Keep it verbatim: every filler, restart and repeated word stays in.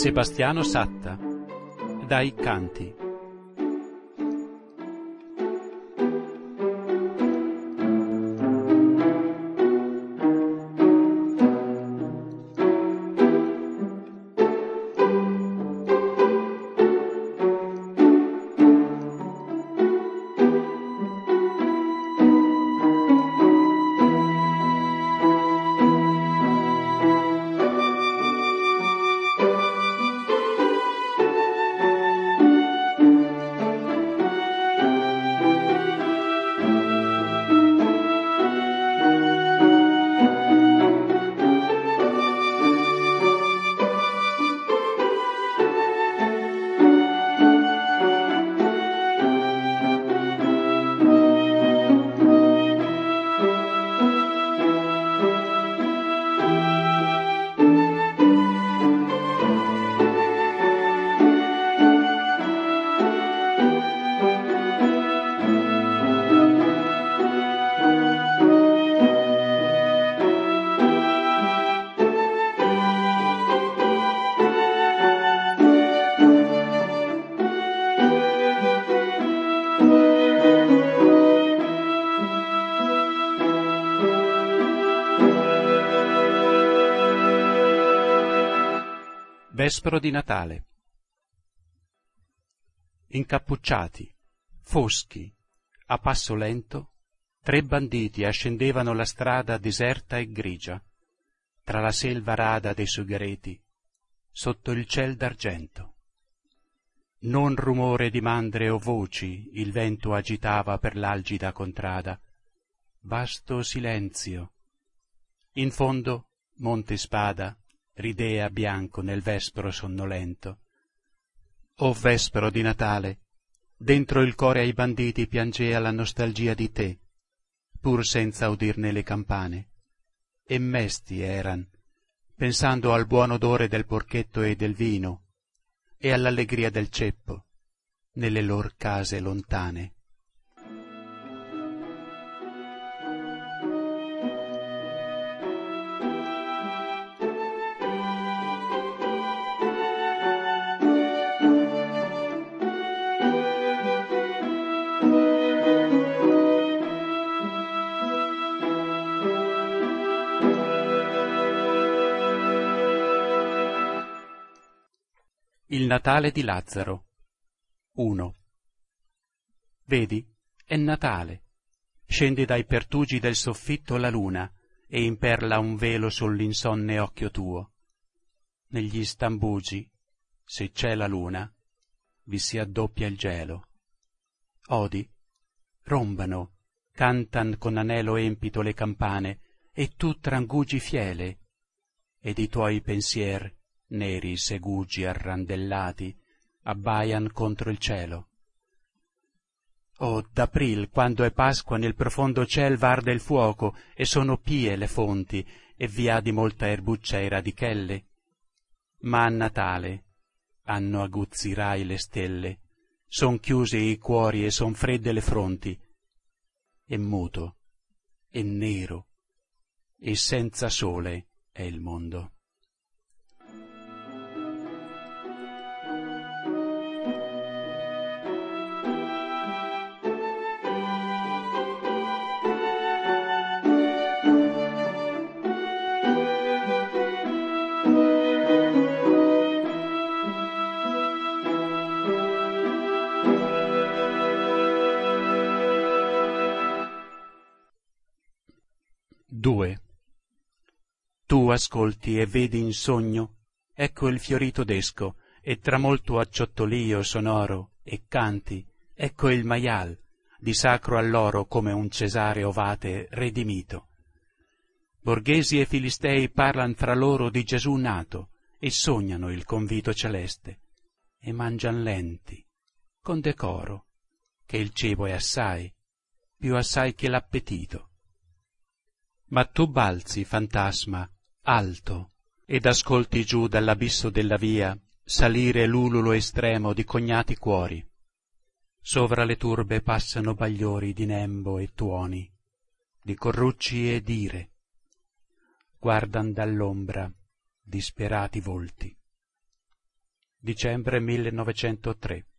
Sebastiano Satta, dai Canti. Vespro di Natale. Incappucciati, foschi, a passo lento, tre banditi ascendevano la strada deserta e grigia, tra la selva rada dei sughereti, sotto il ciel d'argento. Non rumore di mandre o voci il vento agitava per l'algida contrada, vasto silenzio. In fondo, Monte Spada ridea bianco nel vespro sonnolento. O vespro di Natale, dentro il core ai banditi piangea la nostalgia di te, pur senza udirne le campane, e mesti eran, pensando al buon odore del porchetto e del vino, e all'allegria del ceppo, nelle lor case lontane. Il Natale di Lazzaro. uno. Vedi, è Natale. Scende dai pertugi del soffitto la luna e imperla un velo sull'insonne occhio tuo. Negli stambugi, se c'è la luna, vi si addoppia il gelo. Odi, rombano, cantan con anelo empito le campane, e tu trangugi fiele, ed i tuoi pensier neri segugi arrandellati abbaian contro il cielo. Oh, d'April, quando è Pasqua, nel profondo ciel varde il fuoco e sono pie le fonti e vi ha di molta erbuccia e radichelle. Ma a Natale hanno aguzzi rai le stelle, son chiusi i cuori e son fredde le fronti, e muto, e nero, e senza sole è il mondo. due. Tu ascolti e vedi in sogno, ecco il fiorito desco, e tra molto acciottolio sonoro, e canti, ecco il maial, di sacro all'oro come un Cesare ovate redimito. Borghesi e filistei parlan fra loro di Gesù nato, e sognano il convito celeste, e mangian lenti, con decoro, che il cibo è assai, più assai che l'appetito. Ma tu balzi, fantasma, alto, ed ascolti giù dall'abisso della via salire l'ululo estremo di cognati cuori. Sovra le turbe passano bagliori di nembo e tuoni, di corrucci e d'ire. Guardan dall'ombra disperati volti. dicembre millenovecentotre.